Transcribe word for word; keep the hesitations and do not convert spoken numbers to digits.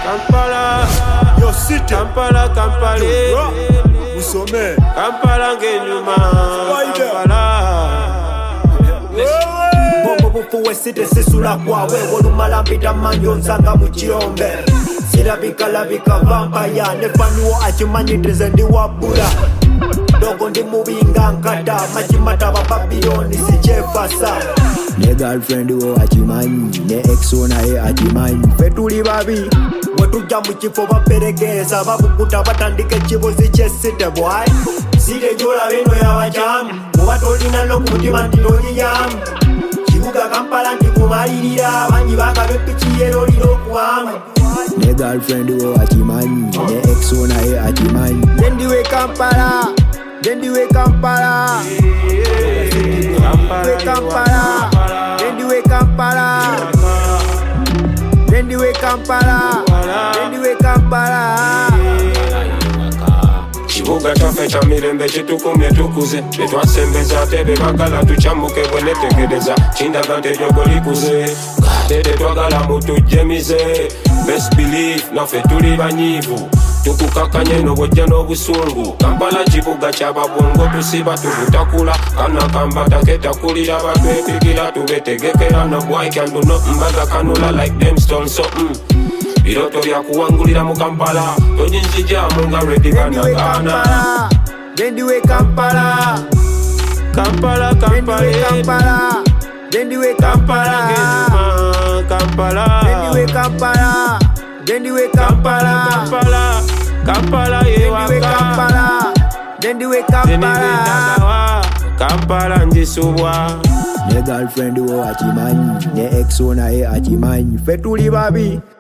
Kampala, Yo city, Kampala, Kampala, Musome, Kampala ngenyuma, Kampala. Bombo bufuwe site sisula kwawe Wolumala mpita manyo nzanga muchiyombe Sirabika labika vampaya Nefanuo achimanyitize ndi wabula Dogo ndi mubinga nkata Machimata wa Babyloni si Jefasa Ne girlfriend wo achimanyi Ne ex naye achimanyi Fetuli babi Wetuja muchifo baperegeza Babukuta batandike chibozi chesite boy Sire jola beno ya wajamu Mubatolina lokutima ndiloni yamu Chibuga Kampala ndikumalirira Banyi bakabepichiyero lilo kuwamu Ne girlfriend wo achimanyi Ne ex naye achimanyi Dendiwe Kampala Dendiwe Kampala Dendiwe Kampala Dendiwe Kampala Dendiwe Kampala Dendiwe Kampala Kibuga kyaffe kya mirembe kitukumye tukuze tetwasembeza tebe bagala tucyamuke bwe netegereza kindaga nti eryogo likuze tete twagala mutujjemize best believe naffe tuli banyiivu tukukakanye n'obwojja n'obusungu Kampala kibuga ky'ababwongo tusiba tubutakula kana kambata ketakulira batwepigira tubetegekera no boy can do nothing but kanula like them stone something Biroto bya kuwangulira mu Kampala tojinzijamu nga ready banagana Dendiwe Kampala Kampala Kampala Dendiwe Kampala Kampala Dendiwe Kampala Dendiwe Kampala Kampala Kampala Dendiwe Kampala Dendiwe Kampala Kampala njisubwa Ne girlfriend wo achimanyi Ne ex naye achimanyi Fetuli babi